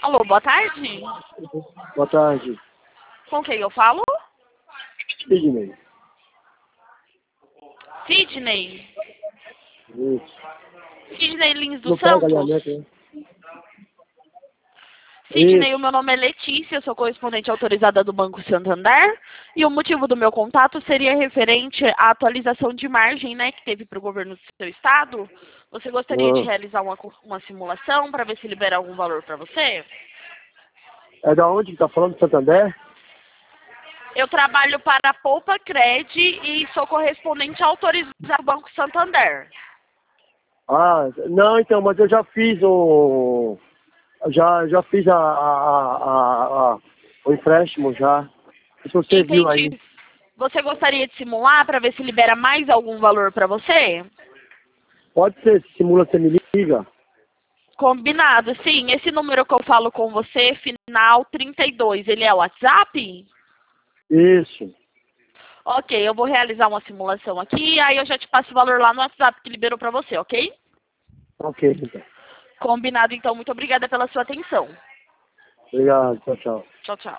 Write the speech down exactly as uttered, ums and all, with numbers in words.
Alô, boa tarde. Boa tarde. Com quem eu falo? Sidney. Sidney. Isso. Sidney Lins Não dos pega Santos. alinhamento, né? Sidney, o Isso. meu nome é Letícia, eu sou correspondente autorizada do Banco Santander. E o motivo do meu contato seria referente à atualização de margem, né, que teve para o governo do seu estado. Você gostaria de Ah. realizar uma, uma simulação para ver se libera algum valor para você? É da onde que tá falando? Santander? Eu trabalho para a Poupa Cred e sou correspondente autorizada do Banco Santander. Ah, não, então, mas eu já fiz o... Já, já fiz a, a, a, a- o empréstimo já. Se você viu aí. Entendi. Você gostaria de simular para ver se libera mais algum valor para você? Pode ser, simula, você me liga. Combinado, sim. Esse número que eu falo com você, final trinta e dois, ele é o WhatsApp? Isso. Ok, eu vou realizar uma simulação aqui, aí eu já te passo o valor lá no WhatsApp que liberou para você, ok? Ok, então. Combinado, então. Muito obrigada pela sua atenção. Obrigado, tchau, tchau. Tchau, tchau.